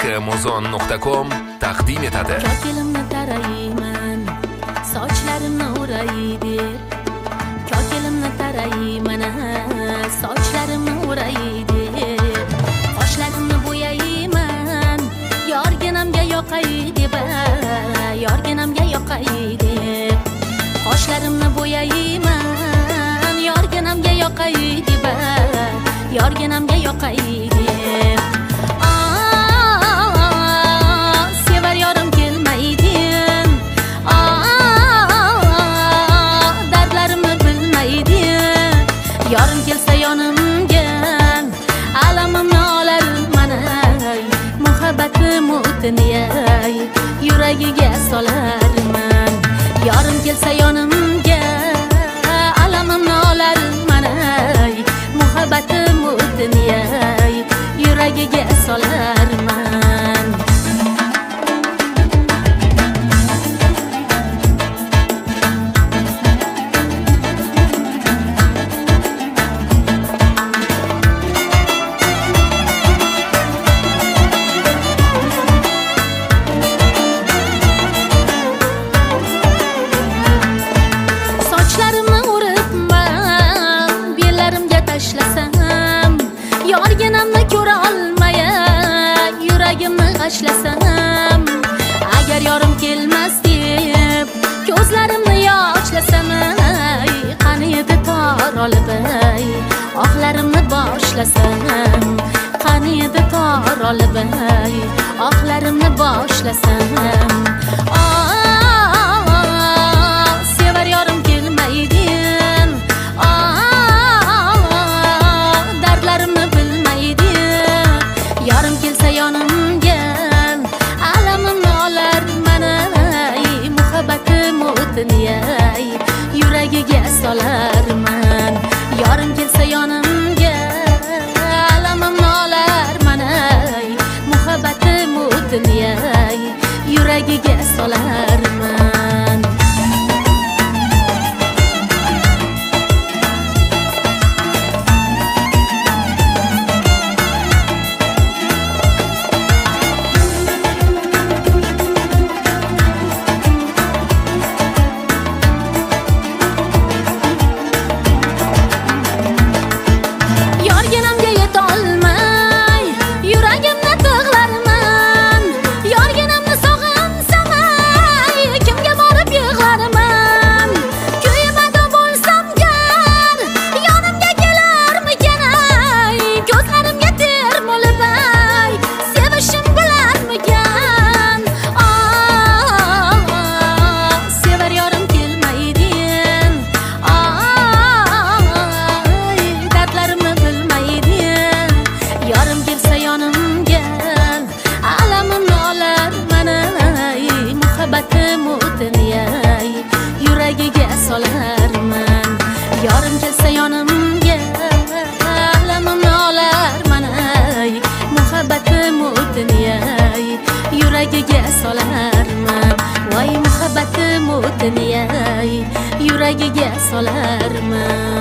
kmozon.com taqdim etadi. Kokilimni tarayman, sochlarimni o'ray deb. Kokilimni tarayman, sochlarimni o'ray deb. Qoshlarimni bo'yayman, yorginamga yoqay deb. Yorginamga yoqay deb. Qoshlarimni bo'yayman, yorginamga yoqay deb. Yorginamga yoqay deb. Sevar yorim kelmaydin. Dardlarimni bilmaydin. Yorim kelsa yonimga, alamimni olar mana. Muhabbatim o'tini yuragiga solarman. Yorim kelsa yonimga, alamimni olar mana. Muhabbatim o'tini yuragiga solarman. Sochlarimni o'ribman, bellarimga tashlasam, yorginamni ko'ra olmay, yuragimni g'ashlasam, agar yorim kelmas deb ko'zlarimni yoshlasam, qani edi tor olib, oqlarimni boshlasam, qani edi tor olib, oqlarimni boshlasam. Sevar yorim kelmaydin. Dardlarimni bilmaydin. Yorim kelsa yonimga, alamimni olar mana. Muhabbatim o'tini yuragiga solarman. Yorim kelsa yonimga, alamimni olar mana. Muhabbatim o'tini yuragiga solarman. Yorginamga yetolmay, yuragimni tig'larman. Yorginamni sog'insam, kimga borib yig'larman. Kuymada bo'lsam gar, yonimga kelarmikan? Ko'zlarimga termulib, sevishim bilarmikan? Sevar yorim kelmaydin. Dardlarimni bilmaydin. Yorim kelsa yonimga, alamimni olar mana. Muhabbatim o'tini yuragiga solarman. Yorim kelsa yonimga, alamimni olar mana. Muhabbatim o'tini yuragiga solarman. Voy muhabbatim o'tini yuragiga solarman.